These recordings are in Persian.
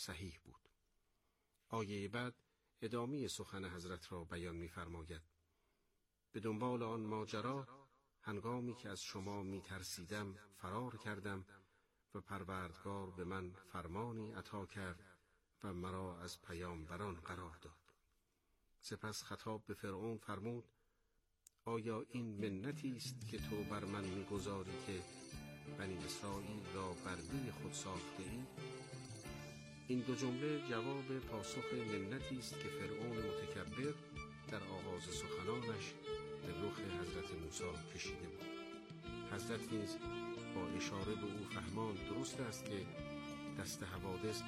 صحیح بود. آیه بعد ادامه سخن حضرت را بیان می‌فرماید: به دنبال آن ماجرا هنگامی که از شما می‌ترسیدم فرار کردم و پروردگار به من فرمانی عطا کرد و مرا از پیامبران قرار داد. سپس خطاب به فرعون فرمود: آیا این منتی است که تو بر من می‌گذاری که بنی اسرائیل را بر روی خود ساخته ای؟ این دو جمله جواب پاسخ منتی است که فرعون متکبر در آغاز سخنانش به رخ حضرت موسی کشیده بود. حضرت نیز با اشاره به او فهمان درست است که دست حوادث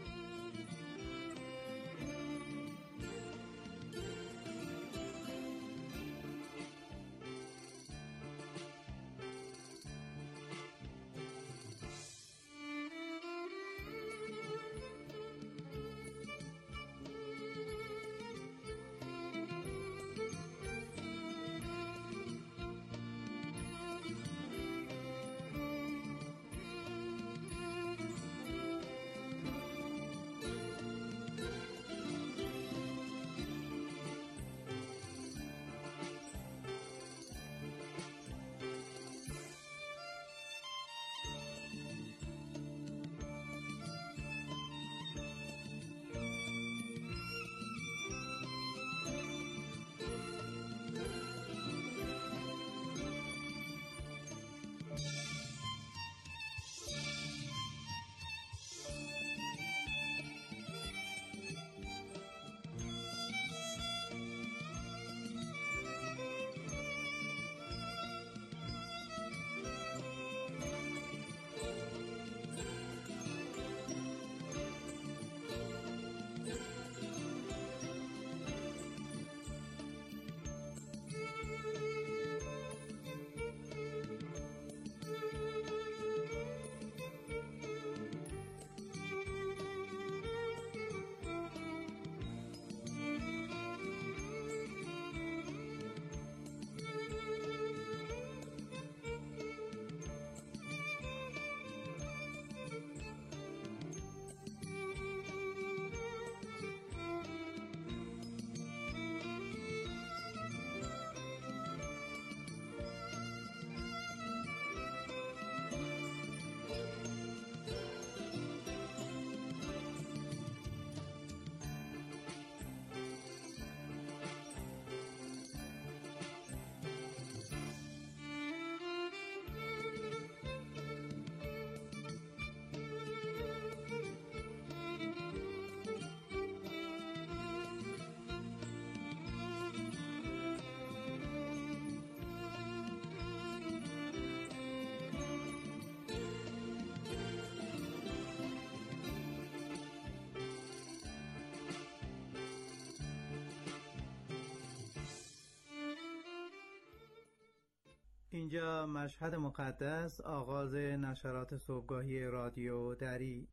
اینجا مشهد مقدس، آغاز نشرات صبحگاهی رادیو دری.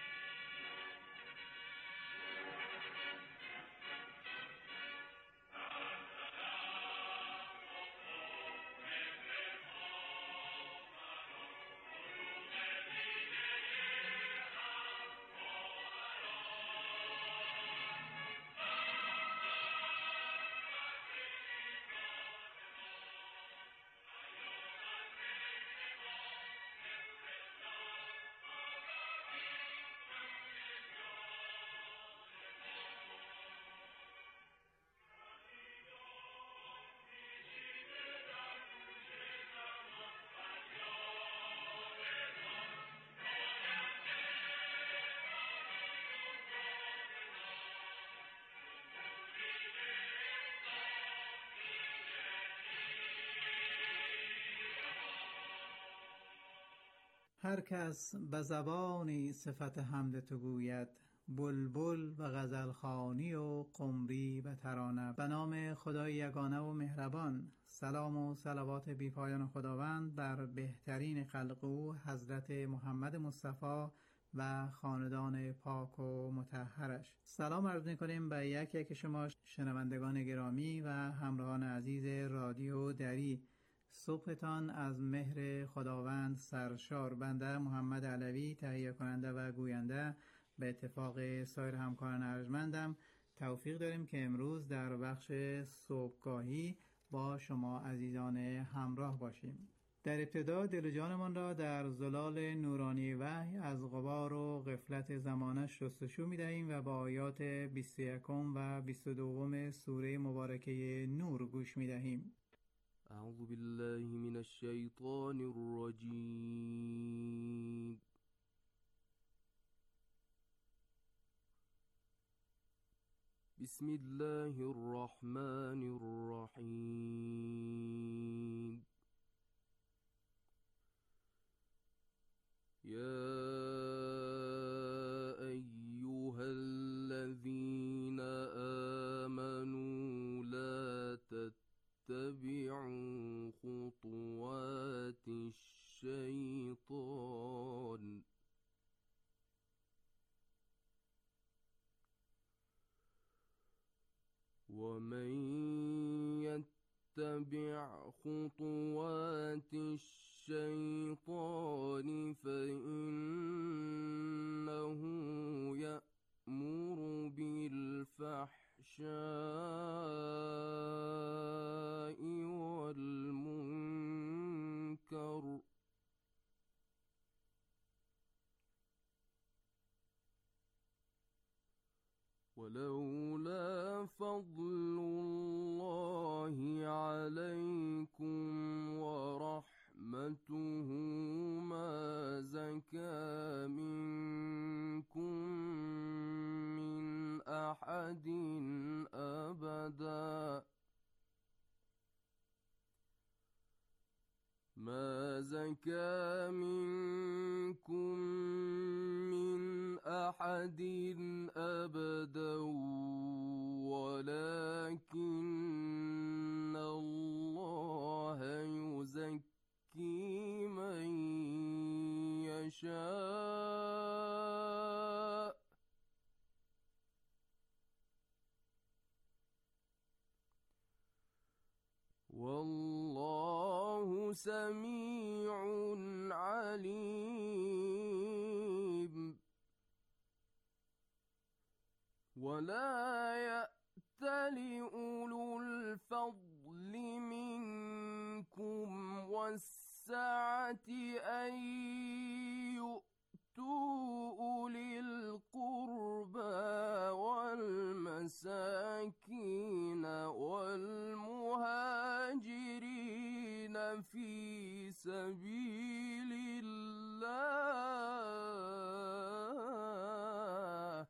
هر کس به زبانی صفت حمد تو گوید، بلبل و غزلخوانی و قمری و ترانه. به نام خدای یگانه و مهربان، سلام و صلوات بی پایان خداوند بر بهترین خلق او حضرت محمد مصطفی و خاندان پاک و مطهرش. سلام عرض می‌کنیم به یک یک شما شنوندگان گرامی و همراهان عزیز رادیو دری. صبحتان از مهر خداوند سرشار. بنده محمد علوی، تهیه کننده و گوینده، به اتفاق سایر همکاران ارجمندم توفیق داریم که امروز در بخش صبحگاهی با شما عزیزان همراه باشیم. در ابتدا دل و جانمان را در زلال نورانی وحی از غبار و غفلت زمانه شستشو می‌دهیم و با آیات 21 و 22 سوره مبارکه نور گوش می‌دهیم. اعوذ بالله من الشیطان الرجیم. بسم الله الرحمن الرحیم. يا أيها الذين آمنوا لا تتبعوا خطوات الشيطان ومن يتبع خطوات الشيطان فإنه يأمر بالفحشاء والمنكر ولولا فضل الله عليكم ورحمته ما زكى منكم من أحد أبدا ما زكى منكم من أحد أبدا ولكن الله يزكي من يشاء والله سميع عليم. ولا يأتل أولو الفضل منكم والسعة أن يؤتوا أولي القربى والمساكين والمهاجرين في سبيل الله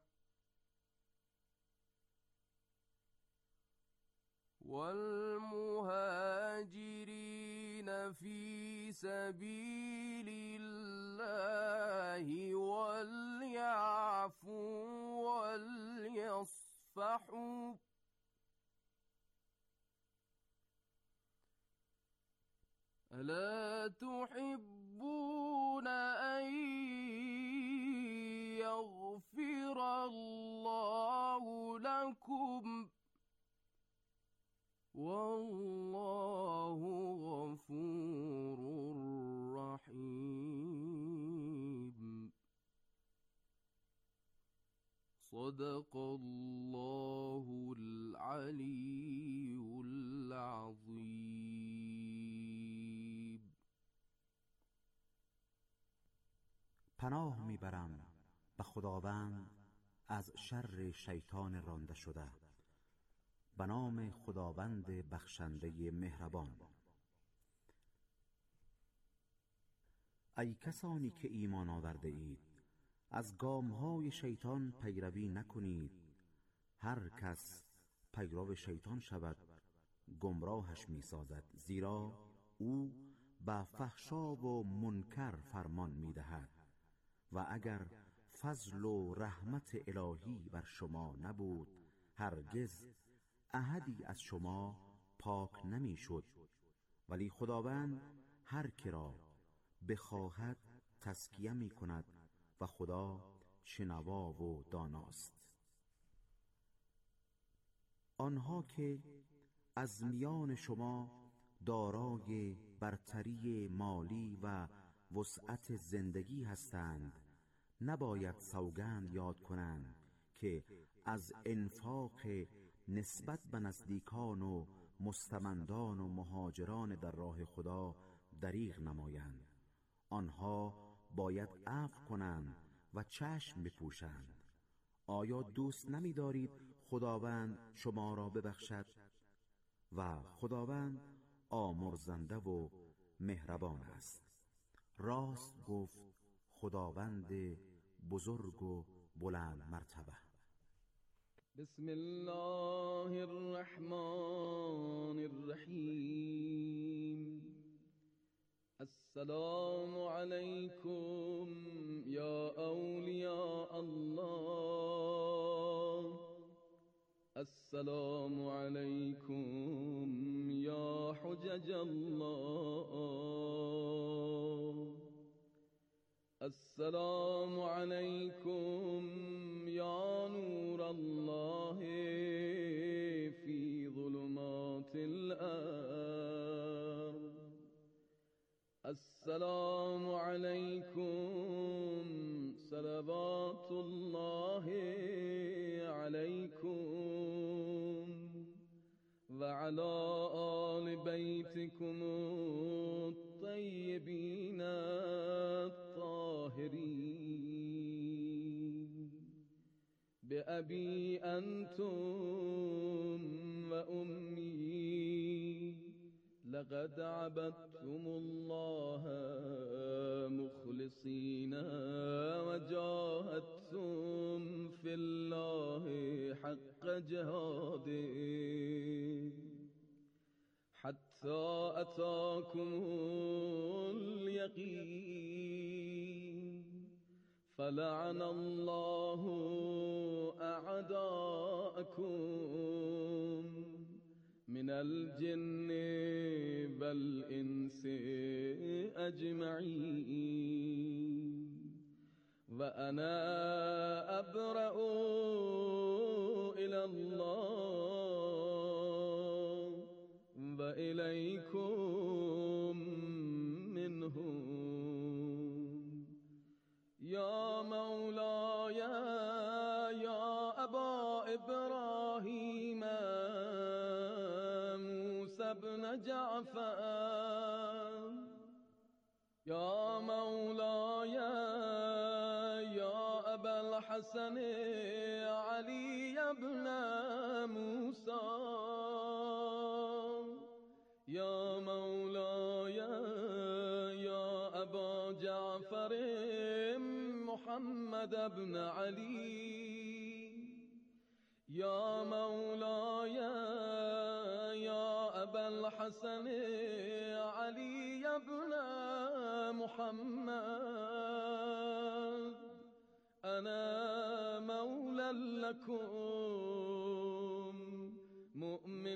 وليعفوا وليصفحوا ألا تحبون أن يغفر الله لكم والله غفور رحيم. صدق الله العلي العظيم. پناه میبرم به خداوند از شر شیطان رانده شده، به نام خداوند بخشنده مهربان. ای کسانی که ایمان آورده اید، از گامهای شیطان پیروی نکنید. هر کس پیرو شیطان شود گمراهش میسازد، زیرا او به فحشا و منکر فرمان میدهد و اگر فضل و رحمت الهی بر شما نبود هرگز احدی از شما پاک نمیشد. ولی خداوند هر که را بخواهد تزکیه می کند و خدا شنوا و داناست. آنها که از میان شما دارای برتری مالی و وسعت زندگی هستند نباید سوگند یاد کنند که از انفاق نسبت به نزدیکان و مستمندان و مهاجران در راه خدا دریغ نمایند. آنها باید عفو کنند و چشم بپوشند. آیا دوست نمی دارید خداوند شما را ببخشد؟ و خداوند آمرزنده و مهربان است. راست گفت خداوند بزرگ و بلند مرتبه. بسم الله الرحمن الرحیم. السلام علیکم یا اولیاء الله. السلام علیکم یا حجج الله. السلام علیکم یا نور الله فی ظلمات الارض. السلام علیکم صلوات الله علیکم و علی آل بیتکم الطیبین الطاهرین. بأبی انتم و امی لقد عبدتم الله مخلصین و جاهدتم فی الله حق جهاده حتی اتاکم الیقین. فلعن الله اعداءکم من الجن والانس اجمعین. و انا ابرأ الی الله و الیکم منهم. یا مولاي یا ابا ابراهیم موسی بن جعفر. یا مولاي یا ابا الحسن علی بن موسی. یا مولاي یا ابا جعفر محمد بن علی. یا مولاي یا ابا الحسن علی بن محمد. انا مولا لكم مؤمن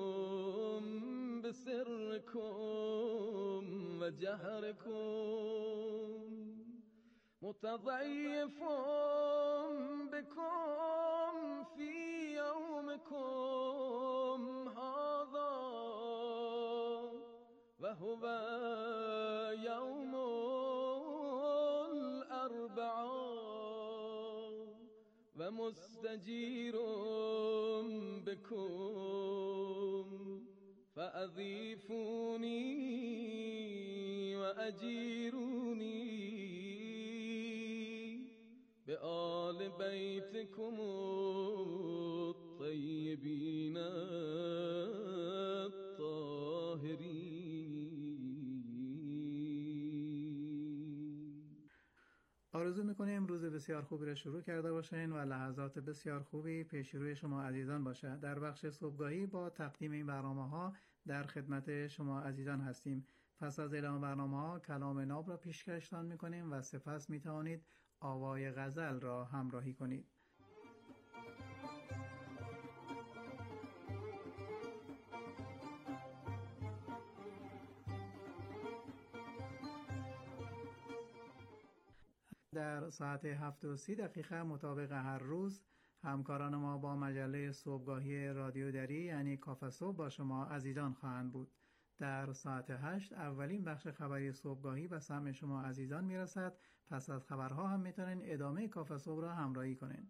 بسركم وجهركم متضيف بكم في يومكم هذا وهو يوم الأربعاء ومستجير بكم فأضيفوني وأجيروني بآل بيتكم الطيبين الطاهرين. آرزو میکنیم روز بسیار خوبی را شروع کرده باشین و لحظات بسیار خوبی پیش روی شما عزیزان باشه. در بخش صبحگاهی با تقدیم این برنامه‌ها در خدمت شما عزیزان هستیم. پس از اعلام برنامه‌ها کلام ناب را پیشکشتان میکنیم و سپس میتوانید آوای غزل را همراهی کنید. در ساعت 7:30 مطابق هر روز همکاران ما با مجله صبحگاهی رادیو دری یعنی کافه صبح با شما عزیزان خواهند بود. در ساعت 8 اولین بخش خبری صبحگاهی به سمع شما عزیزان میرسد. پس از خبرها هم میتونین ادامه کافه صبح را همراهی کنین.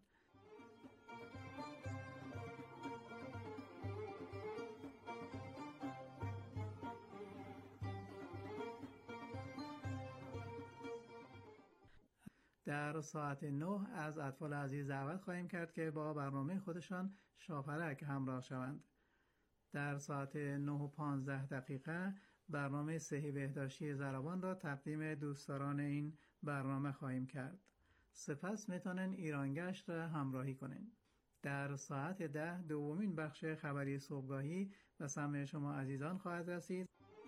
در ساعت 9 از اطفال عزیز دعوت خواهیم کرد که با برنامه خودشان شاپرک همراه شوند. در ساعت 9:15 برنامه صحی بهداشتی ضربان را تقدیم دوستداران این برنامه خواهیم کرد. سپس میتونن ایرانگشت را همراهی کنین. در ساعت 10 دومین بخش خبری صبحگاهی به سمع شما عزیزان خواهد رسید.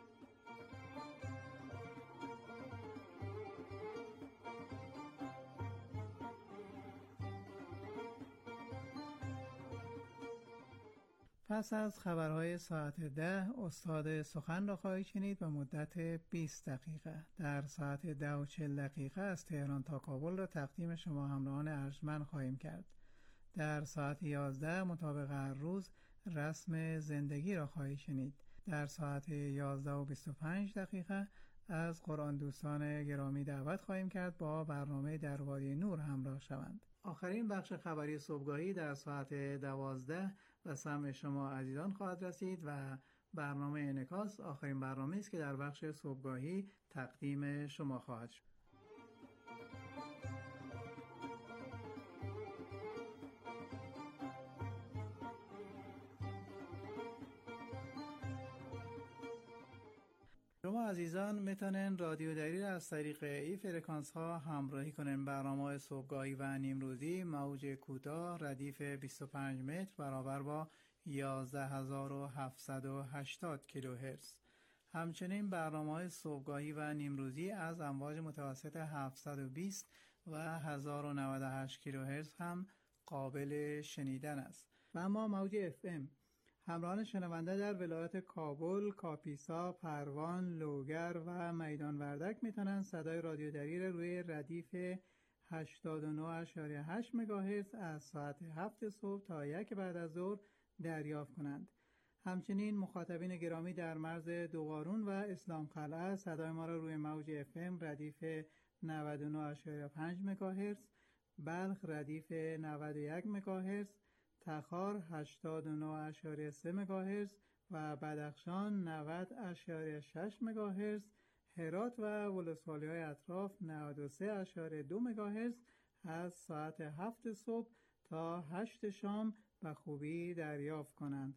پس از خبرهای ساعت 10 استاد سخن را خواهید شنید به مدت 20 دقیقه. در ساعت 10:40 از تهران تا کابل را تقدیم شما همراهان ارجمند خواهیم کرد. در ساعت 11 مطابق هر روز رسم زندگی را خواهید شنید. در ساعت 11:25 از قرآن دوستان گرامی دعوت خواهیم کرد با برنامه در وادی نور همراه شوند. آخرین بخش خبری صبحگاهی در ساعت 12 و سمع شما عزیزان خواهد رسید و برنامه انعکاس آخرین برنامه است که در بخش صبحگاهی تقدیم شما خواهد شد. شما عزیزان میتونن رادیو دری را از طریق ای فرکانس ها همراهی کنن. برنامه صبحگاهی و نیمروزی موج کوتاه ردیف 25 متر برابر با 11780 کیلوهرتز. همچنین برنامه صبحگاهی و نیمروزی از امواج متوسط 720 و 1098 کیلوهرتز هم قابل شنیدن است. و اما موج اف ام همراهان شنونده در ولایت کابل، کاپیسا، پروان، لوگر و میدان وردک میتونن صدای رادیو دری را روی ردیف 89.8 مگاهرتز از ساعت 7 صبح تا 1 بعد از ظهر دریافت کنند. همچنین مخاطبین گرامی در مرز دوقارون و اسلام قلعه صدای ما را روی موج اف ام ردیف 99.5 مگاهرتز، بلخ ردیف 91 مگاهرتز، تخار 89.3 مگاهرتز و بدخشان 90.6 مگاهرتز، هرات و ولسوالی‌های اطراف 93.2 مگاهرتز از ساعت 7 صبح تا 8 شام به خوبی دریافت کنند.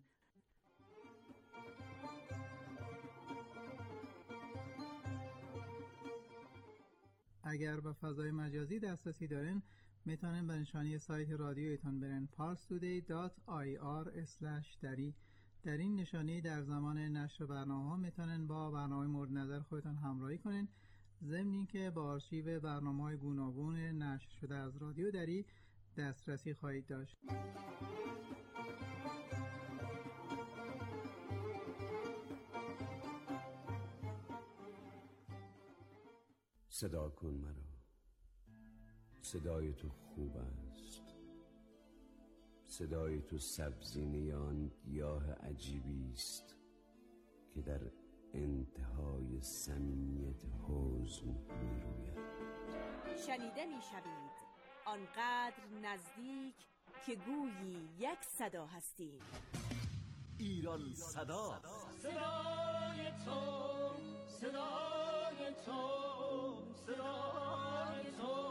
اگر به فضای مجازی دسترسی دارین میتونن به نشانی سایت رادیویتان برن parstoday.ir/dari. در این نشانی در زمان نشر برنامه‌ها میتونن با برنامه مورد نظر خودتان همراهی کنین، ضمن اینکه با آرشیو برنامه‌های گوناگون نشر شده از رادیو دری دسترسی خواهید داشت. صدا کن مرا، صدای تو خوب است، صدای تو سبزینه آن گیاه عجیبی است که در انتهای صمیمیت حزن می روید. شنیده می شوید آنقدر نزدیک که گویی یک صدا هستیم. ایران صدا، صدای تو، صدای تو، صدای تو.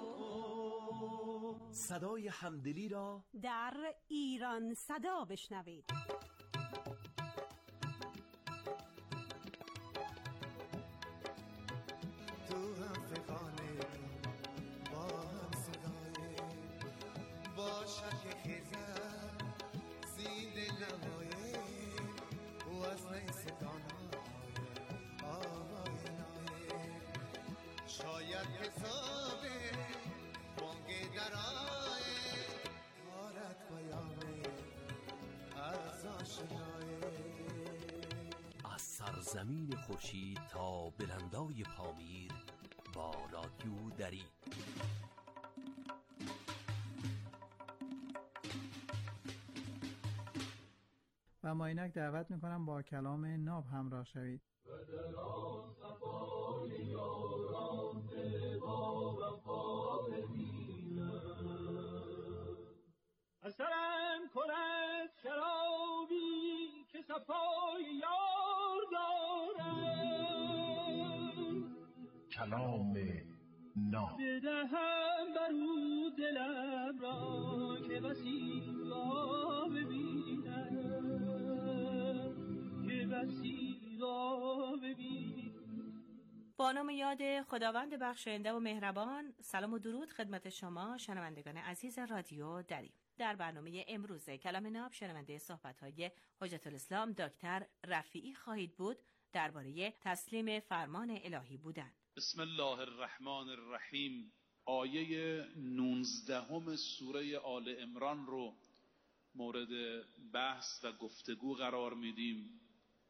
صدای همدلی را در ایران صدا بشنوید. تو هم فقانه با هم صدای باشد که خیزن زیده نمایه و از نیستانه آوای نایه شاید حسابه بانگه درائه مارد پیامه از آشنایه. از سرزمین خورشید تا بلندای پامیر با رادیو دری. و ما اینک دعوت میکنم با کلام ناب همراه شوید. اثرم کند شرابی که صفای یار دارم، کلام ناب بدهم بر او دلم را که بسی را ببینم، که بسی را ببینم. با نام یاد خداوند بخشاینده و مهربان، سلام و درود خدمت شما شنوندگان عزیز رادیو دری. در برنامه امروز کلام ناب شنونده صحبت‌های حجت الاسلام دکتر رفیعی خواهید بود درباره تسلیم فرمان الهی بودن. بسم الله الرحمن الرحیم. آیه 19 سوره آل عمران رو مورد بحث و گفتگو قرار میدیم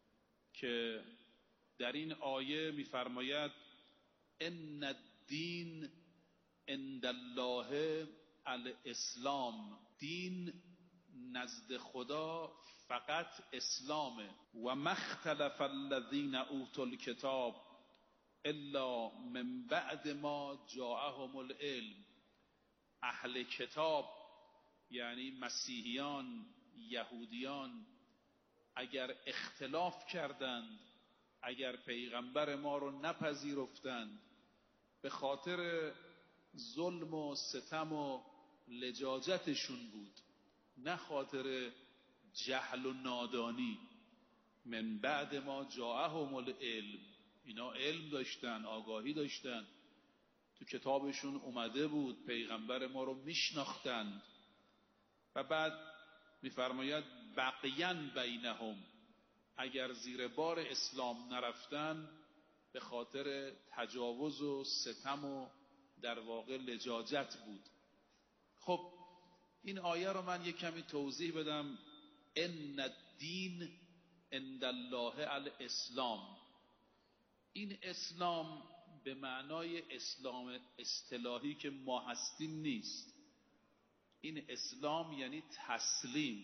که در این آیه می‌فرماید ان الدین عند الله الاسلام، دین نزد خدا فقط اسلامه. و مختلف الذین اوتوا الکتاب الا من بعد ما جاءهم العلم. اهل کتاب یعنی مسیحیان، یهودیان اگر اختلاف کردند، اگر پیغمبر ما رو نپذیرفتند، به خاطر ظلم و ستم و لجاجتشون بود، نه خاطر جهل و نادانی. من بعد ما جاءهم العلم، اینا علم داشتن، آگاهی داشتن، تو کتابشون اومده بود، پیغمبر ما رو میشناختند. و بعد میفرماید بقیا بینهم، اگر زیر بار اسلام نرفتن به خاطر تجاوز و ستم و در واقع لجاجت بود. خب این آیه رو من یک کمی توضیح بدم. ان الدین عند الله الاسلام، این اسلام به معنای اسلام اصطلاحی که ما هستیم نیست. این اسلام یعنی تسلیم.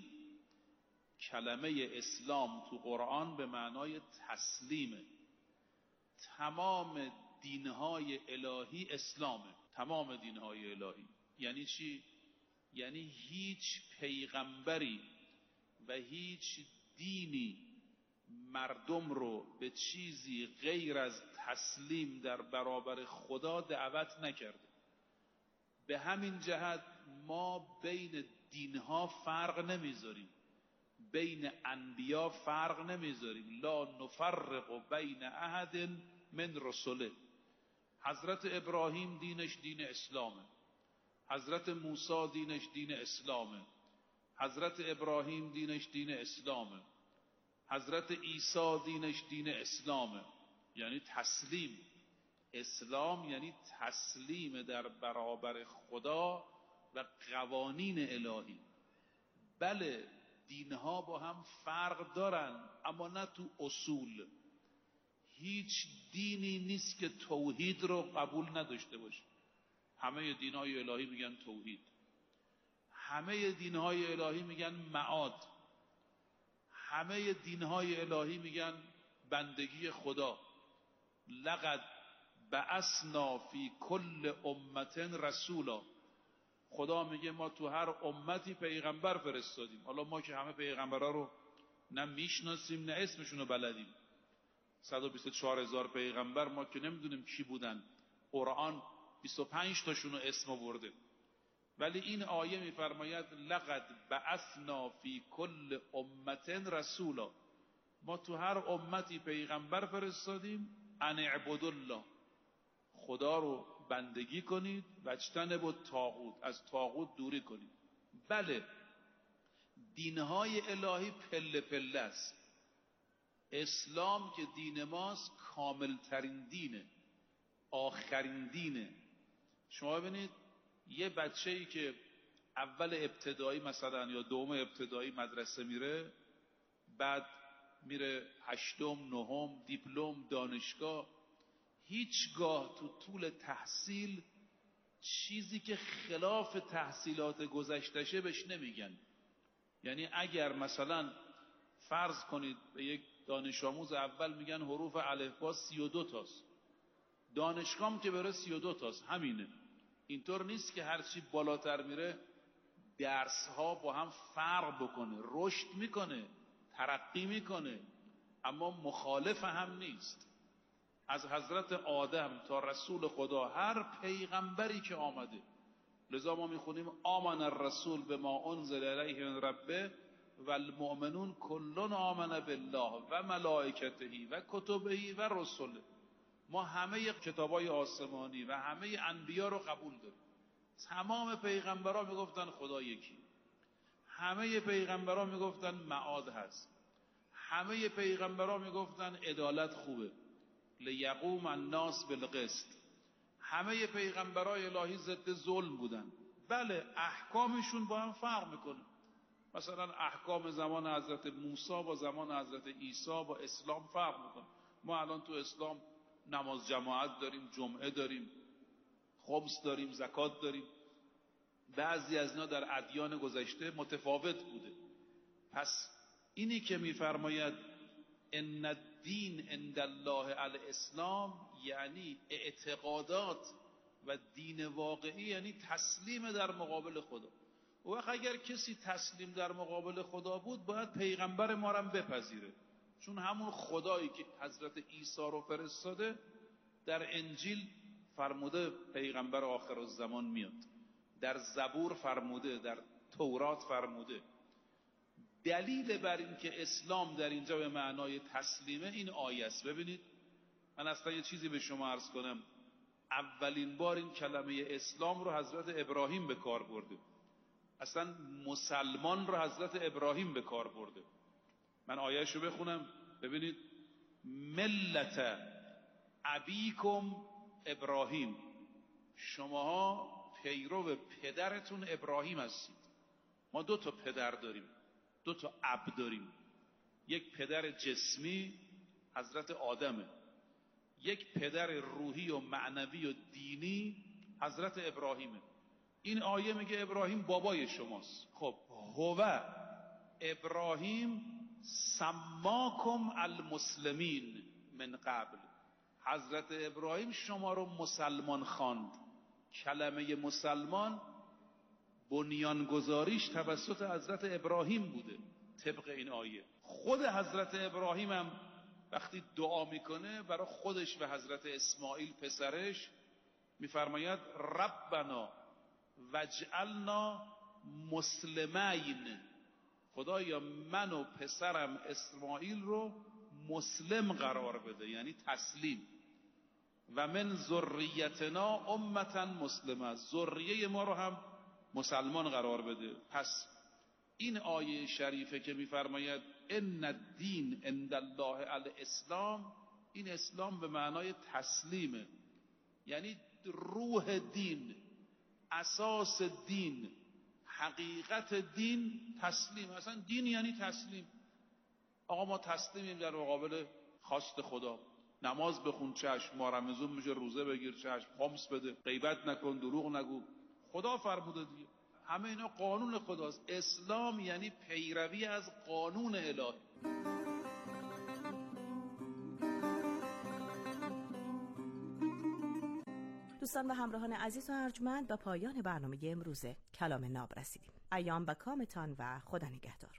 کلمه اسلام تو قرآن به معنای تسلیمه. تمام دینهای الهی اسلامه، تمام دینهای الهی. یعنی چی؟ یعنی هیچ پیغمبری و هیچ دینی مردم رو به چیزی غیر از تسلیم در برابر خدا دعوت نکرده. به همین جهت ما بین دینها فرق نمیذاریم، بین انبیا فرق نمیذاریم. لا نفرق بین احد من رسله. حضرت ابراهیم دینش دین اسلامه، حضرت موسی دینش دین اسلامه، حضرت ابراهیم دینش دین اسلامه، حضرت عیسی دینش دین اسلامه. یعنی تسلیم. اسلام یعنی تسلیم در برابر خدا و قوانین الهی. بله دینها با هم فرق دارن، اما نه تو اصول. هیچ دینی نیست که توحید رو قبول نداشته باشه. همه دینهای الهی میگن توحید، همه دینهای الهی میگن معاد، همه دینهای الهی میگن بندگی خدا. لقد بعثنا فی کل امت رسولا. خدا میگه ما تو هر امتی پیغمبر فرستادیم. حالا ما که همه پیغمبرها رو نه میشناسیم نه اسمشون رو بلدیم. 124,000 پیغمبر ما که نمیدونیم کی بودن. قرآن 25 تاشون رو اسم آورده. ولی این آیه میفرماید لقد بعثنا فی کل امت رسولا. ما تو هر امتی پیغمبر فرستادیم ان اعبدوا الله، خدا رو بندگی کنید، و اجتنبوا الطاغوت، از طاغوت دوری کنید. بله دینهای الهی پله پله است. اسلام که دین ماست کاملترین دینه، آخرین دینه. شما ببینید یه بچه‌ای که اول ابتدایی مثلا یا دوم ابتدایی مدرسه میره، بعد میره هشتم، نهم، دیپلم، دانشگاه، هیچگاه تو طول تحصیل چیزی که خلاف تحصیلات گذشتشه بهش نمیگن. یعنی اگر مثلا فرض کنید به یک دانش آموز اول میگن حروف الفبا 32 تاست، دانشگاه که بره 32 تاست. همینه. اینطور نیست که هرچی بالاتر میره درس ها با هم فرق بکنه، رشد میکنه، ترقی میکنه، اما مخالف هم نیست. از حضرت آدم تا رسول خدا هر پیغمبری که آمده، لذا ما میخونیم آمن الرسول بما انزل الیه من ربه و المؤمنون کلون آمن بالله و ملائکته و کتبه و رسله. ما همه کتابای آسمانی و همه انبیا رو قبول داریم. تمام پیغمبرها میگفتن خدا یکی، همه پیغمبرها میگفتن معاد هست، همه پیغمبرها میگفتن عدالت خوبه، لیقوم الناس بالقسط. همه پیغمبرای الهی ضد ظلم بودن. بله احکامشون با هم فرق میکنه، مثلا احکام زمان حضرت موسی با زمان حضرت عیسی با اسلام فرق میکنه. ما الان تو اسلام نماز جماعت داریم، جمعه داریم، خمس داریم، زکات داریم. بعضی از اینا در ادیان گذشته متفاوت بوده. پس اینی که میفرماید ان الدین عند الله الاسلام، یعنی اعتقادات و دین واقعی یعنی تسلیم در مقابل خدا. و وقت اگر کسی تسلیم در مقابل خدا بود باید پیغمبر ما رو بپذیره، چون همون خدایی که حضرت عیسی رو فرستاده در انجیل فرموده پیغمبر آخر الزمان میاد، در زبور فرموده، در تورات فرموده. دلیل بر این که اسلام در اینجا به معنای تسلیمه این آیه است. ببینید من اصلا یه چیزی به شما عرض کنم، اولین بار این کلمه اسلام رو حضرت ابراهیم به کار برده، اصلا مسلمان رو حضرت ابراهیم به کار برده. من آیه‌اش رو بخونم ببینید، ملت ابیکم ابراهیم، شماها پیرو پدرتون ابراهیم هستید. ما 2 تا پدر داریم، 2 تا اب داریم. یک پدر جسمی حضرت آدمه، یک پدر روحی و معنوی و دینی حضرت ابراهیمه. این آیه میگه ابراهیم بابای شماست. خب هو ابراهیم سماکم المسلمین من قبل، حضرت ابراهیم شما رو مسلمان خواند. کلمه مسلمان بنیانگذاریش توسط حضرت ابراهیم بوده طبق این آیه. خود حضرت ابراهیم هم وقتی دعا میکنه برای خودش و حضرت اسماعیل پسرش میفرماید ربنا وجعلنا مسلمین، خدایا من و پسرم اسماعیل رو مسلم قرار بده، یعنی تسلیم. و من ذریتنا امتا مسلمه، ذریه ما رو هم مسلمان قرار بده. پس این آیه شریفه که میفرماید ان الدین عند الله الاسلام، این اسلام به معنای تسلیمه، یعنی روح دین، اساس دین، حقیقت دین تسلیم. اصلا دین یعنی تسلیم. آقا ما تسلیمیم در مقابل خواست خدا. نماز بخون چشم، ماه رمضان میشه روزه بگیر چشم، خمس بده، غیبت نکن، دروغ نگو، خدا فرموده دیگه. همه اینا قانون خداست. اسلام یعنی پیروی از قانون الهی. دوستان و همراهان عزیز و ارجمند، به پایان برنامه امروز کلام ناب رسیدیم. ایام به کامتان و خدا نگهدار.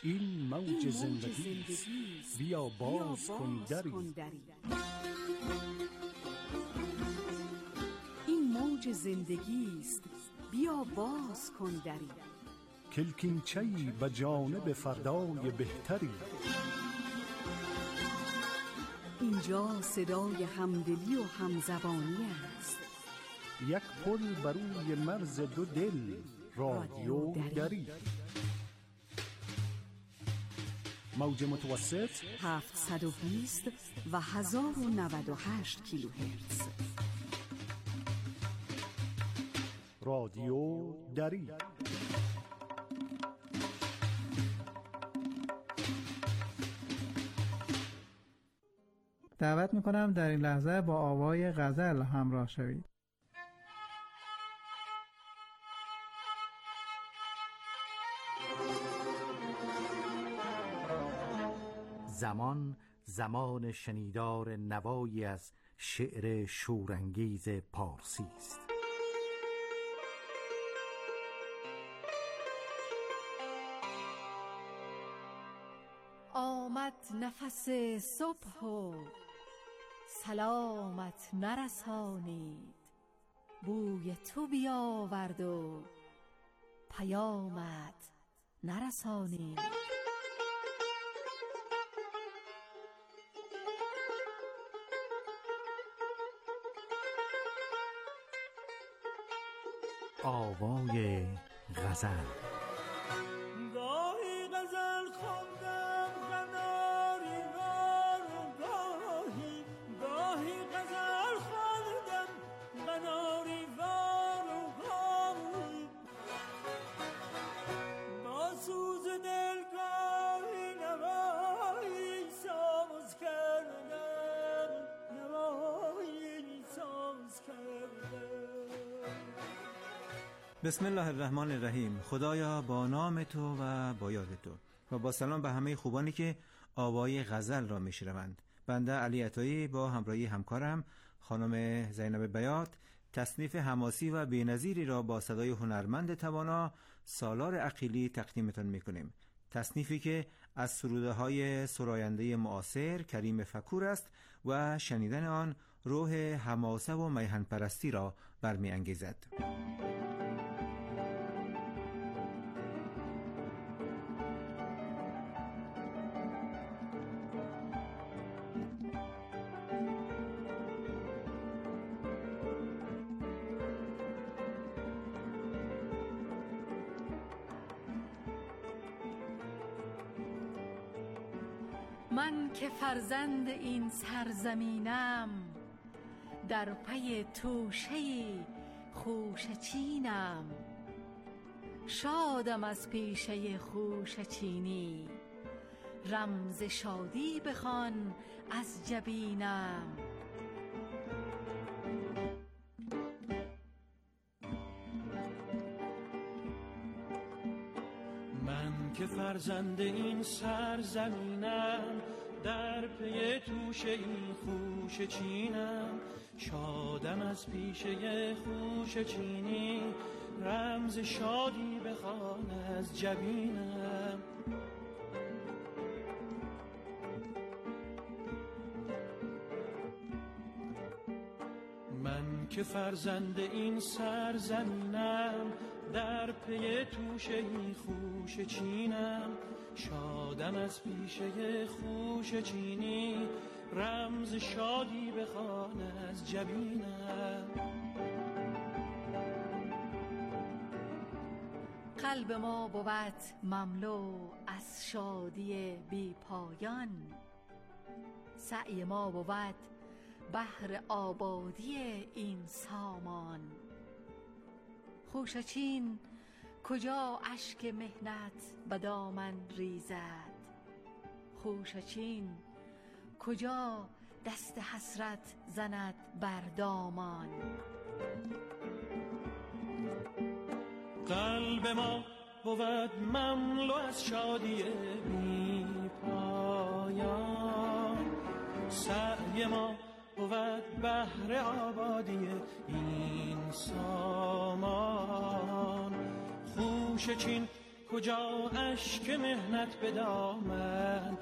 این موج زندگی است، بیا باز کن دری. این موج زندگی است، بیا باز کن دری. کلکینچه‌ای به جانب فردای بهتری. اینجا صدای همدلی و همزبانی است. یک پل بر روی مرز دو دل، رادیو دری. موج متوسط 720 و 1098 کیلوهرتز. رادیو دری. دعوت میکنم در این لحظه با آوای غزل همراه شوید. زمان شنیدار نوایی از شعر شورانگیز پارسی است. آمد نفس صبح و سلامت نرسانید، بوی تو بیاورد و پیامت نرسانید. آوای غزل. گاهی غزل خواندم قناری وار و گاهی غزل خواندم قناری وار و گاهی با سوز دل گاهی نوایی ساز کردم، نوایی ساز کردم. بسم الله الرحمن الرحیم. خدایا با نام تو و با یاد تو و با سلام به همه خوبانی که آوای غزل را میشنوند. بنده علی عطایی با همراهی همکارم خانم زینب بیات تصنیف حماسی و بی‌نظیری را با صدای هنرمند توانا سالار عقیلی تقدیمتان میکنیم. تصنیفی که از سروده های سراینده معاصر کریم فکور است و شنیدن آن روح حماسه و میهن پرستی را برمی انگیزد. من که فرزند این سرزمینم، در پی توشه خوشه چینم. شادم از پیشه خوشه چینی، رمز شادی بخوان از جبینم. من که فرزند این سرزمینم، در پی توشه این خوشه چینم. شادم از پیشه خوشه چینی، رمز شادی بخوان از جبینم. من که فرزند این سرزمینم، در پی توشه این خوشه چینم. شادم از پیشه خوشه چینی، رمز شادی بخوان از جبینم. قلب ما بود مملو از شادی بی پایان، سعی ما بود بهر آبادی این سامان. خوشه چین کجا اشک مهنت به دامن ریزد، خوشه چین کجا دست حسرت زند بر دامان. قلب ما بود مملو از شادی بی پایان، سعی ما بود بهر آبادی این سامان. خوشه چین کجا اشک مهنت به دامن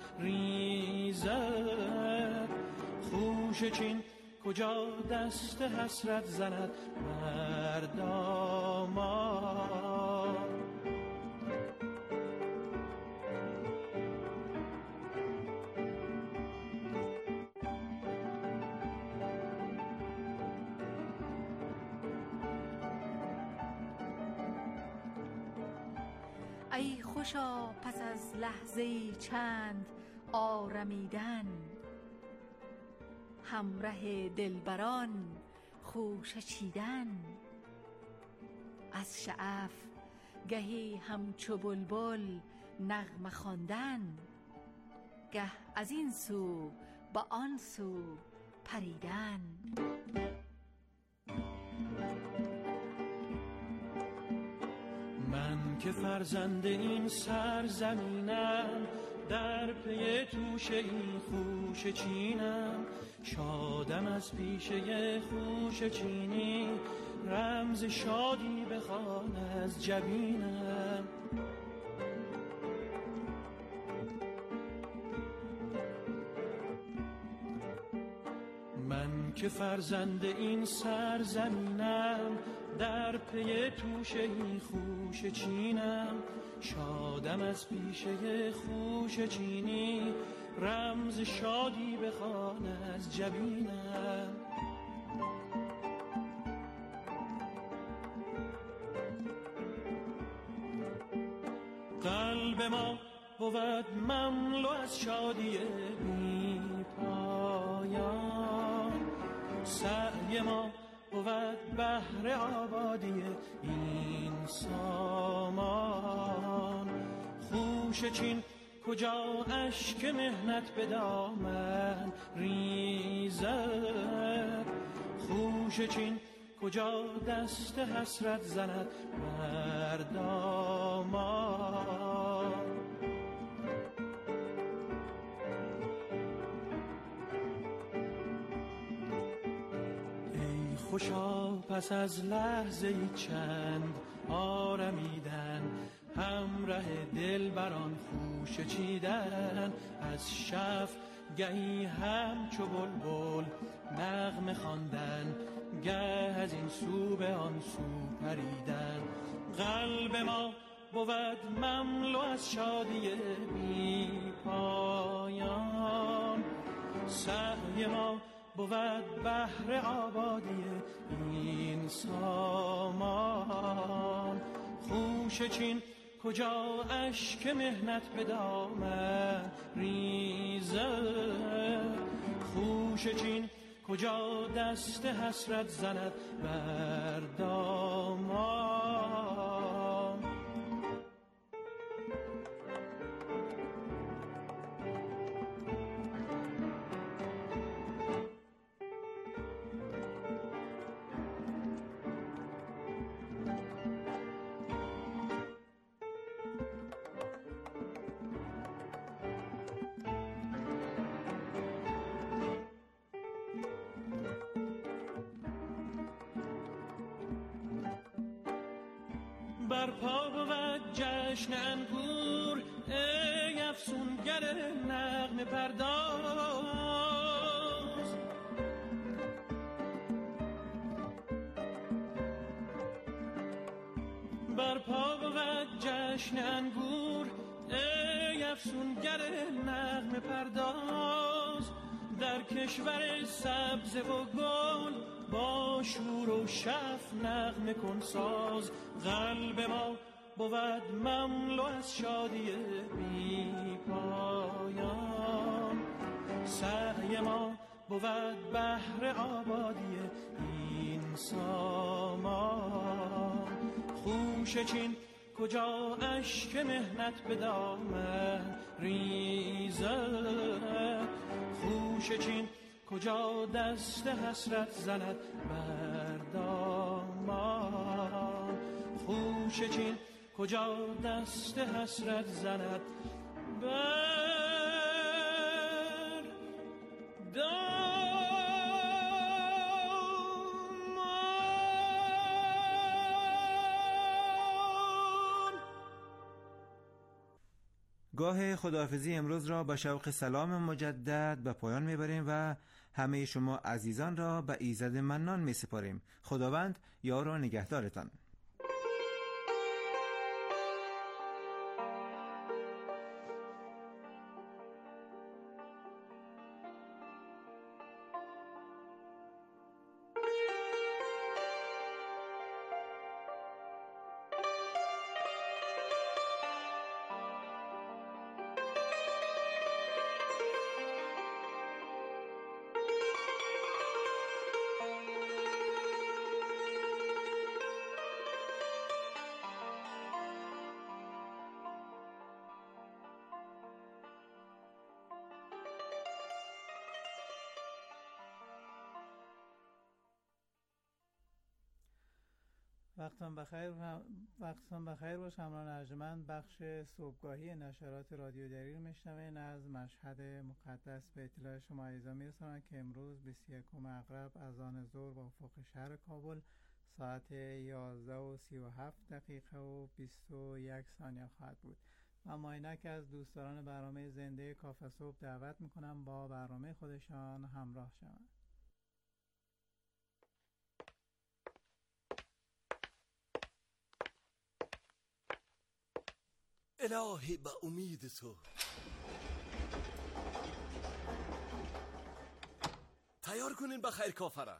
ریزد، خوشه چین کجا دست حسرت زند بر دامان. ای خوشا پس از لحظه چند آرمیدن، همره دلبران خوشه چیدن. از شعف گهی همچو بلبل نغمه خواندن، گه از این سو به آن سو پریدن. من که فرزند این سرزمینم، در پی توشه این خوشه چینم. شادم از پیشه خوشه چینی، رمز شادی بخوان از جبینم. من که فرزند این سرزمینم، در پی توشه این خوشه چینم. شادم از پیشه خوشه چینی، رمز شادی بخوان از جبینم. قلب ما بود مملو از شادی بی پایان، سعی ما بود بهر آبادی این سامان. خوشه چین کجا اشک مهنت به دامن ریزد، خوشه چین کجا دست حسرت زند بر دامان. ای خوشا پس از لحظه چند آرمیدن، همره دلبران خوشه چیدن. از شف گهی همچو بلبل نغمه خواندن، گه از این سو به آن سو پریدن. قلب ما بود مملو از شادی بی پایان، سعی ما بود بهر آبادی این سامان. خوشه چین کجا اشک مهنت به دامن ریزد، خوشه چین کجا دست حسرت زند بر دامان. برپا بود جشن انگور، ای افسونگر نغمه پرداز. برپا بود جشن انگور، ای افسونگر نغمه پرداز. در کشور سبز و گل با شور و شف نغمه کن ساز. قلب ما بود مملو از شادی بی پایان، سعی ما بود بهر آبادی این سامان. خوشه چین کجا اشک مهنت به دامن ریزد، خوشه چین کجا دست حسرت زند بر دامان. خوشه چین کجا دست حسرت زند بر دامان. گاه خداحافظی امروز را با شوق سلام مجدد به پایان میبریم و همه شما عزیزان را به ایزد منان میسپاریم. خداوند یار و نگهدارتان. وقتان بخیر باش همراهان ارجمند. بخش صبحگاهی نشرات رادیو دری رو میشنوین. از مشهد مقدس به اطلاع شما عزیزان میرسانم که امروز 21 اغرب از آن ظهر با افق شهر کابل ساعت 11:37 و 21 ثانیه خواهد بود. اما اینک از دوستداران برنامه زنده کافه صبح دعوت میکنم با برنامه خودشان همراه شوند. الهی به امید تو تیار کنین بخیر کافره.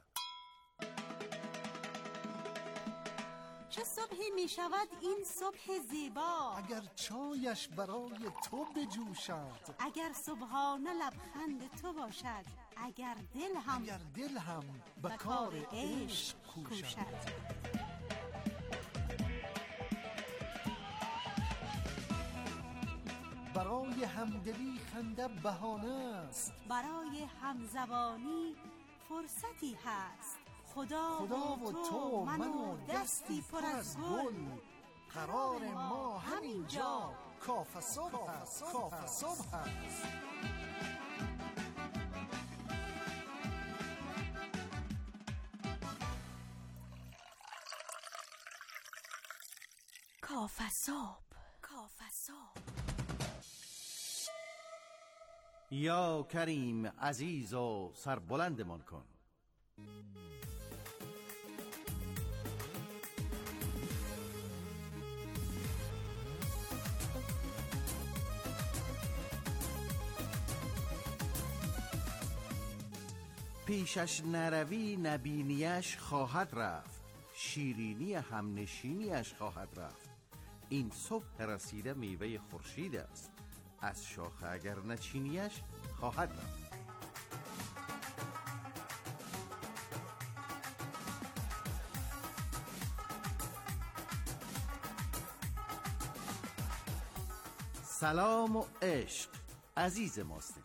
چه صبحی می شود این صبح زیبا، اگر چایش برای تو بجوشد، اگر صبحانه لبخند تو باشد، اگر دل هم به کار عشق کوشد. برای همدلی خنده بهانه است، برای همزبانی فرصتی هست. خدا و تو من و دستی پر از گل، قرار ما همینجا کافه صبح هست. کافه صبح. یا کریم عزیز و سربلندمان کن. پیشش نروی نبینیش خواهد رفت، شیرینی همنشینیش خواهد رفت. این صبح رسیده میوه خورشید است، از شاخه اگر نچینیش خواهد رفت. سلام و عشق عزیز ماستیم.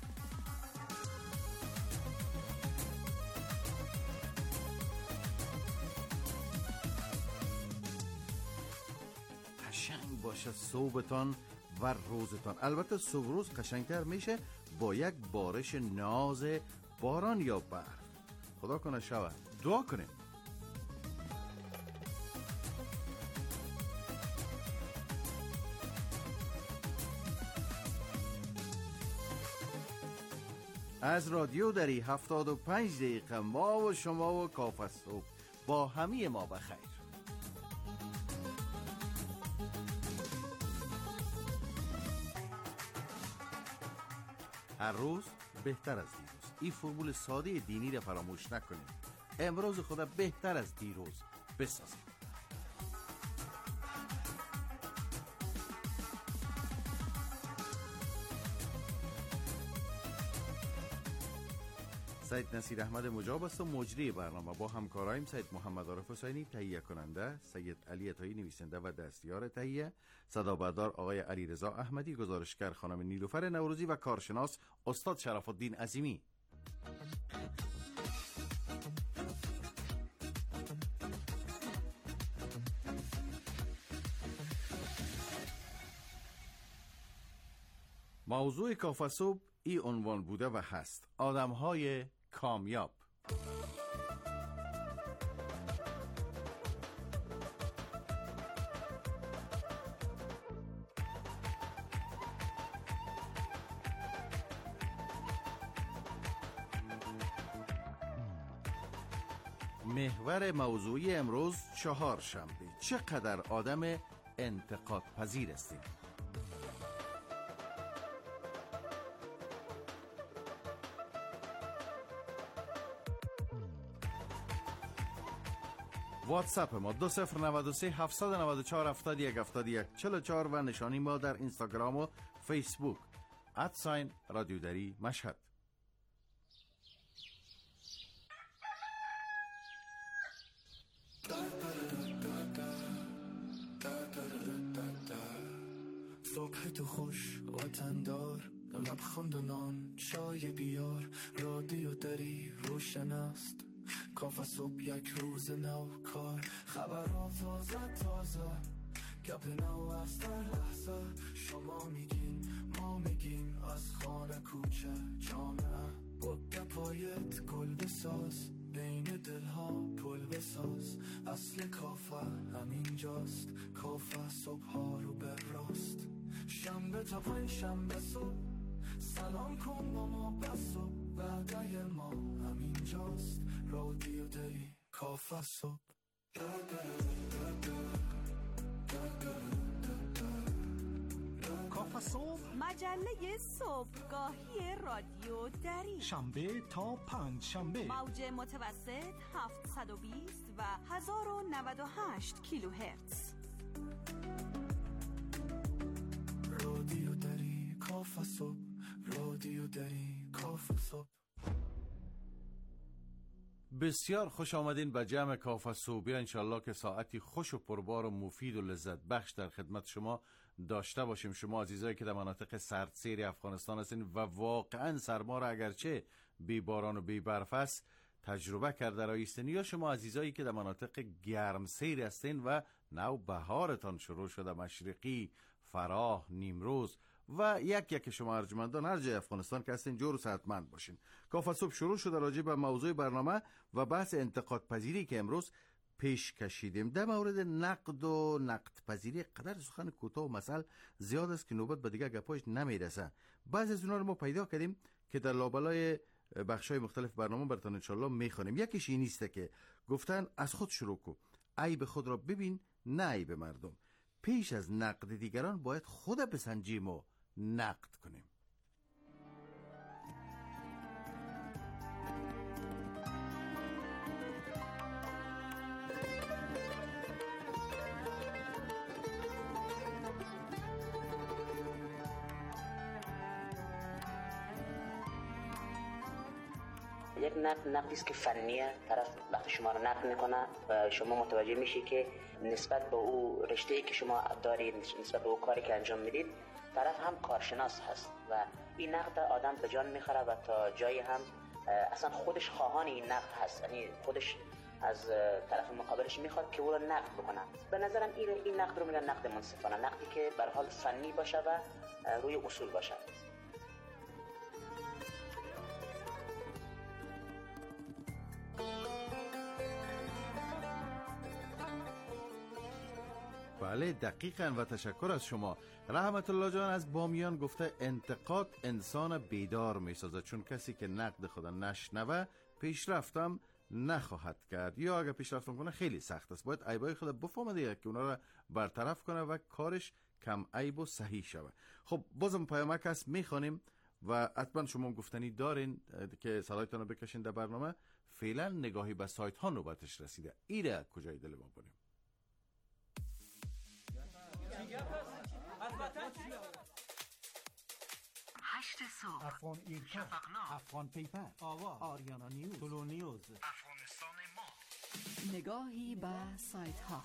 قشنگ باشه صبحتان و روزتان. البته صبح روز قشنگتر میشه با یک بارش ناز باران یا برف. خدا کنه شود. دعا کنیم. از رادیو دری 75 دقیقه ما و شما و کافه صبح با همه ما بخیر. هر روز بهتر از دیروز. این فرمول ساده دینی را فراموش نکنید. امروز خدا بهتر از دیروز بسازید. سید نصیر احمد مجاب است و مجری برنامه. با همکارایم سید محمد عارف حسینی تهیه کننده، سید علی عطایی نویسنده و دستیار تهیه، صدابردار آقای علیرضا احمدی، گزارشگر خانم نیلوفر نوروزی و کارشناس استاد شرف الدین عظیمی. موضوع کافه صبح این عنوان بوده و هست: آدم‌های کامیاب. محور موضوعی امروز چهارشنبه: چقدر آدم انتقاد پذیر هستیم؟ واتساپ ما 2093 794 71 71 44 و نشانی ما در اینستاگرام و فیسبوک @رادیودری مشهد. صبح تو خوش وطندار، لبخند و نان چای بیار، رادیو داری روشن است، کافه صبح یک روز نو کار، خبرها تازه گپ نو از در لحظه، شما میگین ما میگیم، از خانه کوچه جامعه، با گپایت گل بساز، بین دلها پل بساز، اصل کافه همینجاست، کافه صبح ها رو به راست، شنبه تا پنج شنبه صبح، سلام کن با ما بس و وعده ما همینجاست، رادیو داری کافه صبح. کافه صبح، مجله صبحگاهی رادیو دری، شنبه تا پنج شنبه، موج متوسط 720 و 1098 کیلوهرتز. رادیو دری کافه صبح، رادیو دری کافه صبح. بسیار خوش آمدین به جمع کافه صبح. انشالله که ساعتی خوش و پربار و مفید و لذت بخش در خدمت شما داشته باشیم. شما عزیزایی که در مناطق سردسیر افغانستان هستین و واقعا سرما را اگرچه بی باران و بی برف است تجربه کرده رایستین، یا شما عزیزایی که در مناطق گرمسیر هستین و نو بهارتان شروع شده، مشرقی، فراه، نیمروز و یک شما ارجمندان هر جای افغانستان که هستین جور و صحتمند باشین. کافه صبح شروع شده راجع به موضوع برنامه و بحث انتقاد پذیری که امروز پیش کشیدیم. در مورد نقد و نقد پذیری قدر سخن کوتاه و مثل زیاد است که نوبت به دیگه گپایش نمیرسه. بعضی از اونها رو ما پیدا کردیم که در لابلای بخشای مختلف برنامه براتون انشالله میخوانیم. یکیش این نیسته که گفتن از خود شروع کن، عیب خود را ببین نه عیب مردم. پیش از نقد دیگران باید خود بسنجیم و نقد کنیم. یک نقدی است که فنیه، طرف وقتی شما رو نقد میکنه و شما متوجه میشی که نسبت به او رشته‌ای که شما دارید، نسبت به او کاری که انجام میدید، طرف هم کارشناس هست و این نقد آدم به جان میخوره و تا جایی هم اصلا خودش خواهان این نقد هست، یعنی خودش از طرف مقابلش میخواد که او رو نقد بکنه. به نظرم این نقد رو میگن نقد منصفانه، نقدی که به هر حال فنی باشه و روی اصول باشه. بله دقیقاً و تشکر از شما. رحمت الله جان از بامیان گفته انتقاد انسان بیدار می سازد، چون کسی که نقد خدا نشنوه پیشرفتم نخواهد کرد، یا اگر پیشرفتم کنه خیلی سخت است. باید عیبای خدا بفهمه دیگه که اونا را برطرف کنه و کارش کم عیب و صحیح شوه. خب بازم پیامک هست میخوانیم و حتما شما گفتنی دارین که صدایتان رو بکشین در برنامه. فعلا نگاهی به سایت ها نوبتش رسیده، ایره کجای دل ما بریم. 8 صبح، افغان ایرکا، افغان پیپر، آوا، آریانا نیوز، تولو نیوز، افغانستان ما. نگاهی به سایت ها.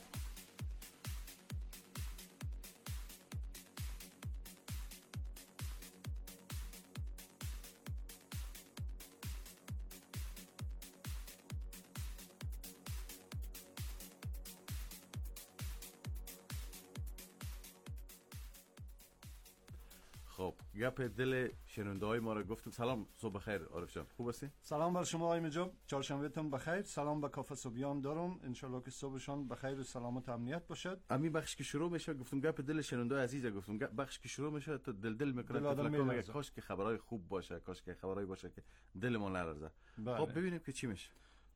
خب گپ دل شنونده های ما رو گفتم. سلام، صبح بخیر عارف جان، خوب هستی؟ سلام بر شما آقای مجاب، چهارشنبهتون بخیر. سلام به کافه صبحیان دارم، انشالله که صبحشان بخیر و سلامت و امنیت باشد. همین بخش که شروع میشه گفتم گپ دل شنونده عزیز، گفتم بخش که شروع میشه تو دل میکنه کاش که خبرای خوب باشه، کاش که خبرای باشه که دل ما نلرزه. خب ببینیم که چی میشه.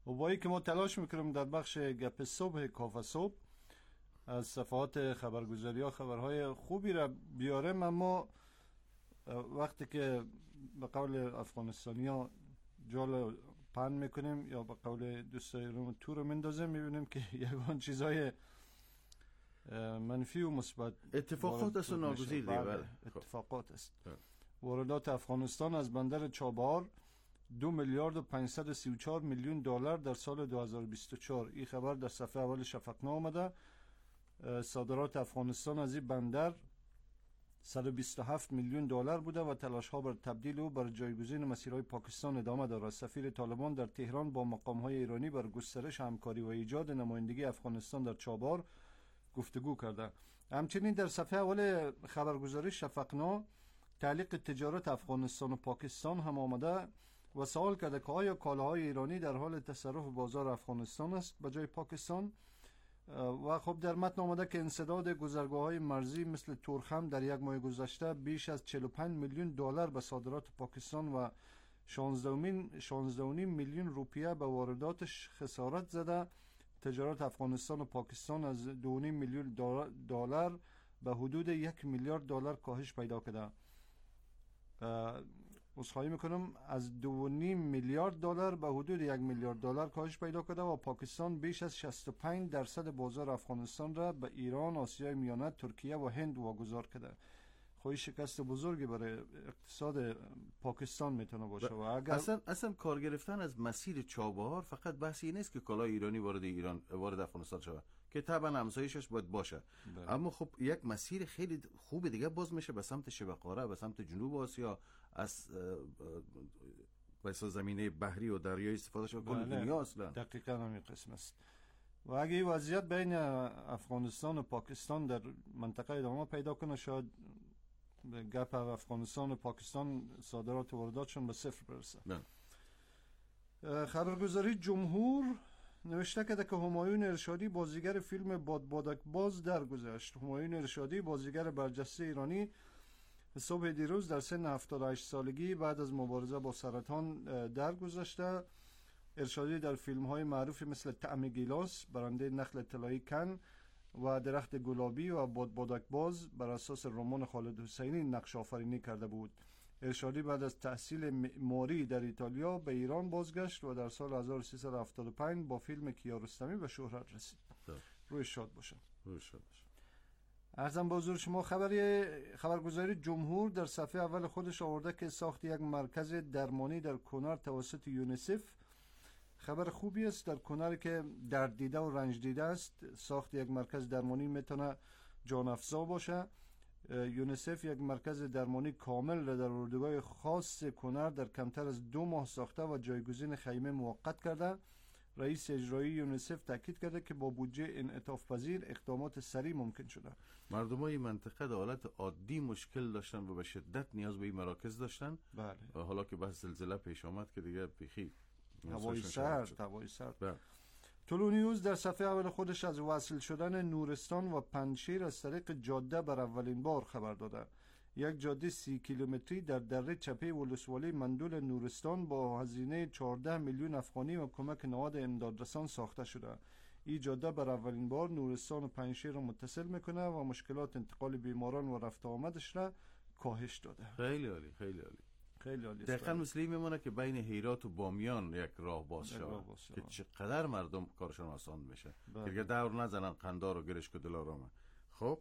و با اینکه ما تلاش میکنیم در بخش گپ صبح کافه صبح از صفحات خبرگزاری ها خبرهای خوبی را بیارم، اما وقتی که به قول افغانستانی ها جال پن میکنیم یا به قول دوستای رو تور میندازیم، میبینیم که یگان چیزای منفی و مثبت اتفاقات است و ناگزیر. اتفاقات است. واردات افغانستان از بندر چابهار 2 میلیارد و 534 میلیون دلار در سال 2024. این خبر در صفحه اول شفقنامه آمده. صادرات افغانستان از این بندر 127 میلیون دلار بوده و تلاش ها بر تبدیل او بر جایگزین مسیرهای پاکستان ادامه دارد. سفیر طالبان در تهران با مقام های ایرانی بر گسترش همکاری و ایجاد نمایندگی افغانستان در چابهار گفتگو کرده. همچنین در صفحه اول خبرگزاری شفقنا تعلیق تجارت افغانستان و پاکستان هم آمده و سوال کرده که آیا کالاهای ایرانی در حال تصرف بازار افغانستان است به جای پاکستان. و خب در متن آمده که انسداد گذرگاه‌های مرزی مثل تورخم در یک ماه گذشته بیش از 45 میلیون دلار به صادرات پاکستان و 16.5 میلیون روپیه به وارداتش خسارت زده. تجارت افغانستان و پاکستان از 2.5 میلیون دلار به حدود 1 میلیارد دلار کاهش پیدا کرده. عذرخواهی میکنم، از 2.5 میلیارد دلار به حدود 1 میلیارد دلار کاهش پیدا کرده و پاکستان بیش از 65% بازار افغانستان را به ایران، آسیای میانه، ترکیه و هند واگذار کرده. خواهی شکست بزرگی برای اقتصاد پاکستان میتونه باشه. و اگر اصلا کار گرفتن از مسیر چابهار فقط بحثی نیست که کالای ایرانی وارد افغانستان شود، که طبعا همسایه‌اش باید باشه. اما خب یک مسیر خیلی خوب دیگه باز میشه به سمت شبقاره، به سمت جنوب آسیا، از زمینه بحری و دریایی استفاده شده کل دنیا اصلا. دقیقاً همین قسم است. و اگه این وضعیت بین افغانستان و پاکستان در منطقه ادامه پیدا کنه، شاید گپ افغانستان و پاکستان صادرات و وارداتشون به صفر برسه. خبرگزاری جمهور نوشته کرده که همایون ارشادی بازیگر فیلم بادبادک باز درگذشت. همایون ارشادی بازیگر برجسته ایرانی صبح دیروز در سن 78 سالگی بعد از مبارزه با سرطان درگذشته. ارشادی در فیلم‌های معروفی مثل طعم گیلاس، برنده نخل طلایی کن و درخت گلابی و بادبادک باز بر اساس رمان خالد حسینی نقش آفرینی کرده بود. ارشادی بعد از تحصیل معماری در ایتالیا به ایران بازگشت و در سال 1375 با فیلم کیارستمی به شهرت رسید. روی شاد باشه. عرضم به حضور شما خبرگزاری جمهور در صفحه اول خودش آورده که ساخت یک مرکز درمانی در کنر توسط یونیسف خبر خوبی است. در کنر که درد دیده و رنج دیده است، ساخت یک مرکز درمانی میتونه جان افزا باشه. یونیسف یک مرکز درمانی کامل را در اردوگاه خاص کنر در کمتر از 2 ماه ساخته و جایگزین خیمه موقت کرده. رئیس اجرایی یونیسف تاکید کرده که با بودجه انعطاف پذیر اقدامات سریع ممکن شده. مردمای منطقه در حالت عادی مشکل داشتن و به شدت نیاز به این مراکز داشتن. بله. حالا که بحث زلزله پیش آمد که دیگه بخی هوای سرد. طلوع نیوز در صفحه اول خودش از وصل شدن نورستان و پنجشیر از طریق جاده بر اولین بار خبر داده. یک جاده 30 کیلومتری در دره چپه ولسوالی مندول نورستان با هزینه 14 میلیون افغانی و کمک نهاد امدادرسان ساخته شده. این جاده بر اولین بار نورستان و پنجشیر را متصل میکنه و مشکلات انتقال بیماران و رفت آمدش را کاهش داده. خیلی عالی. دقیقا مثل این میمونه که بین هیرات و بامیان یک راه باز شود که چقدر مردم کارشون آسان میشه که دیگه دور نزنن قندار و گرشک و دلارامه. خب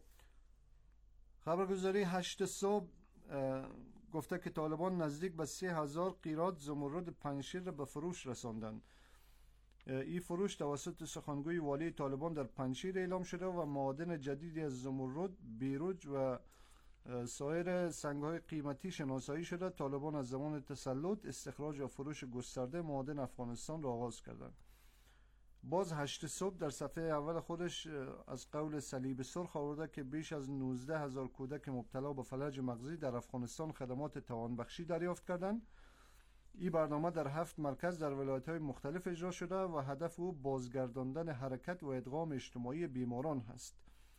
خبرگزاری 8 صبح گفته که طالبان نزدیک به 3000 قیراط زمرد پنجشیر را به فروش رساندند. این فروش توسط سخنگوی والی طالبان در پنجشیر اعلام شده و معادن جدیدی از زمرد، بیروج و سایر سنگ‌های قیمتی شناسایی شده. طالبان از زمان تسلط استخراج و فروش گسترده معادن افغانستان را آغاز کردند. باز 8 صبح در صفحه اول خودش از قول صلیب سرخ آورده که بیش از 19,000 کودک مبتلا به فلج مغزی در افغانستان خدمات توانبخشی دریافت کردند. این برنامه در 7 مرکز در ولایت‌های مختلف اجرا شده و هدف او بازگرداندن حرکت و ادغام اجتماعی بیماران است.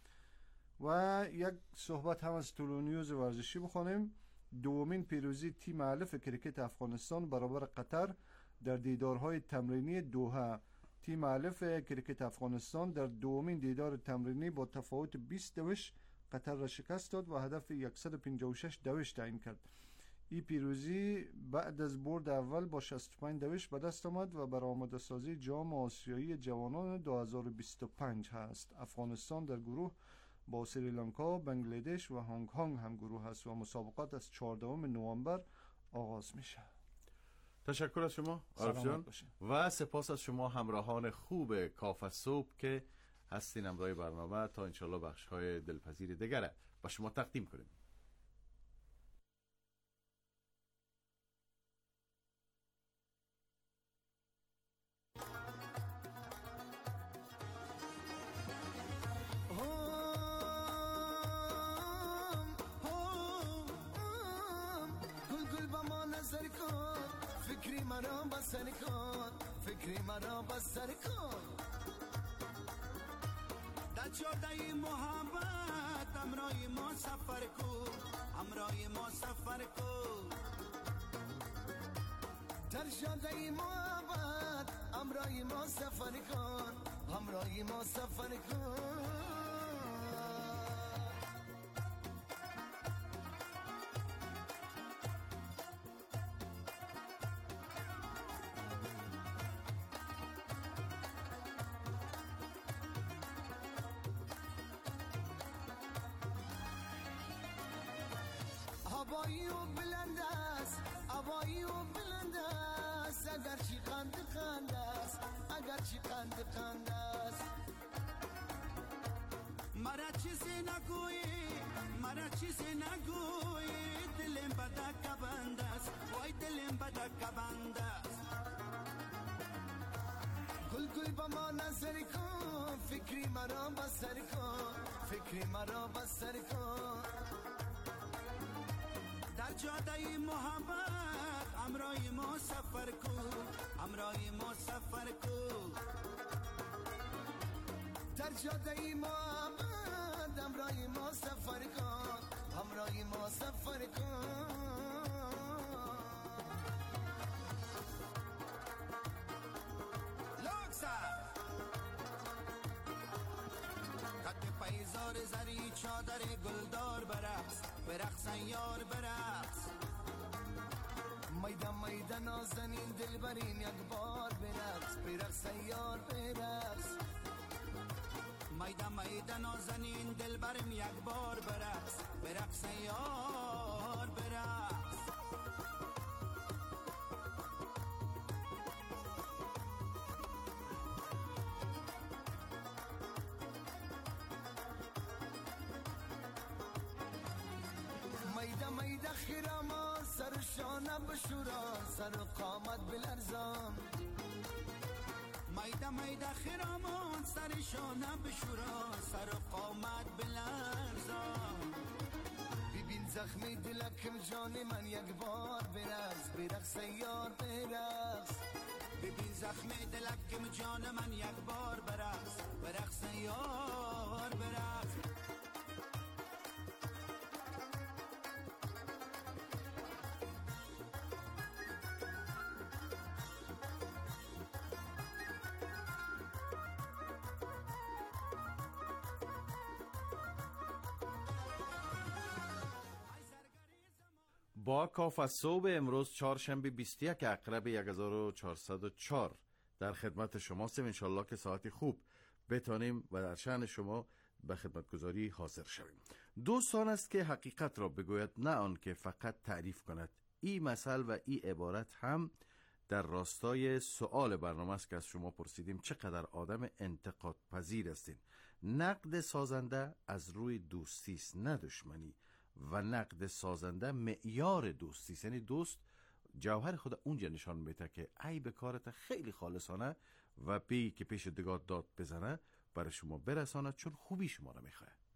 و یک صحبت هم از طلوع نیوز ورزشی بخونیم. دومین پیروزی تیم الف کریکت افغانستان برابر قطر در دیدارهای تمرینی دوحه. تیم الف کریکت افغانستان در دومین دیدار تمرینی با تفاوت 20 دوش قطر را شکست داد و هدف 156 دوش تعیین کرد. این پیروزی بعد از برد اول با 65 دوش به دست آمد و بر آماده سازی جام آسیایی جوانان 2025 هست. افغانستان در گروه با سریلانکا، بنگلادش و هنگ کنگ هم گروه است و مسابقات از 14 نوامبر آغاز میشه. تشکر از شما عارف جان و سپاس از شما همراهان خوب کاف صبح که هستین همراه برنامه تا انشالله بخش‌های دلپذیر دیگره با شما تقدیم کنیم. فکری مرا بسر کن، فکری مرا بسر کن. در جاده محبت همراه ما سفر کن، همراه ما سفر کن. در جاده محبت همراه ما سفر کن، همراه ما سفر کن. هوایی و بلند است، هوایی و بلند است. اگر چی قند است، اگر چی قند است. مرا چیزی نگویی، مرا چیزی نگویی. دلم بده کبند است، وای دلم بده کبند است. گل گل با ما نظر کن، فکری مرا بسر کن، فکری مرا بسر کن. در جاده محبت همراه ما سفر کن، همراه ما سفر کن. در جاده محبت همراه ما سفر کن، همراه ما سفر کن. لوکسا قد پیزار زری چادر گلدار برقص، برقص یار برقص. میدان میدان نازنین دلبرین یک بار برقص، برقص یار برقص. میدان میدان نازنین دلبرین یک بار برقص، برقص یار برقص. میده میده خیرامان سر شانه بشوران، سر قامت بلرزان. میده میده خیرامان سر شانه بشوران، سر قامت بلرزان. ببین زخمی دلکم جان من یک بار برقص، برقص یار برقص. ببین زخمی دلکم جان من یک بار برقص، برقص یار برقص. با کاف صبح امروز چهارشنبه 21 اقرب 1404 در خدمت شماستیم. انشالله که ساعتی خوب بتانیم و در شأن شما به خدمتگزاری حاضر شویم. دوستان است که حقیقت را بگوید، نه آن که فقط تعریف کند. این مثل و این عبارت هم در راستای سؤال برنامه است که از شما پرسیدیم چقدر آدم انتقاد پذیر هستین. نقد سازنده از روی دوستی است نه دشمنی، و نقد سازنده معیار دوستی است. یعنی دوست جوهر خود اونجا نشان میده که عیب کارت خیلی خالصانه و پی که پیش دگاه داد بزنه برای شما برسانه، چون خوبی شما را میخواه.